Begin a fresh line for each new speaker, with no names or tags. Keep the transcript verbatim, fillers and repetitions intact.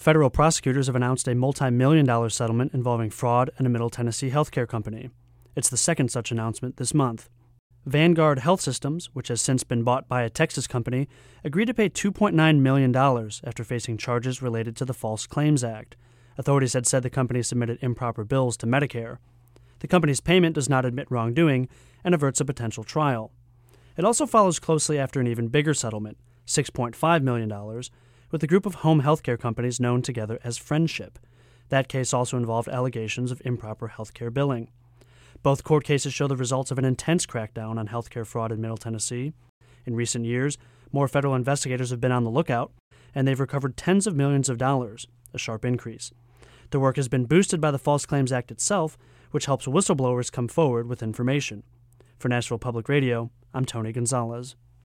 Federal prosecutors have announced a multi-million dollar settlement involving fraud in a Middle Tennessee healthcare company. It's the second such announcement this month. Vanguard Health Systems, which has since been bought by a Texas company, agreed to pay two point nine million dollars after facing charges related to the False Claims Act. Authorities had said the company submitted improper bills to Medicare. The company's payment does not admit wrongdoing and averts a potential trial. It also follows closely after an even bigger settlement, six point five million dollars, with a group of home healthcare companies known together as Friendship. That case also involved allegations of improper healthcare billing. Both court cases show the results of an intense crackdown on healthcare fraud in Middle Tennessee. In recent years, more federal investigators have been on the lookout, and they've recovered tens of millions of dollars, a sharp increase. The work has been boosted by the False Claims Act itself, which helps whistleblowers come forward with information. For Nashville Public Radio, I'm Tony Gonzalez.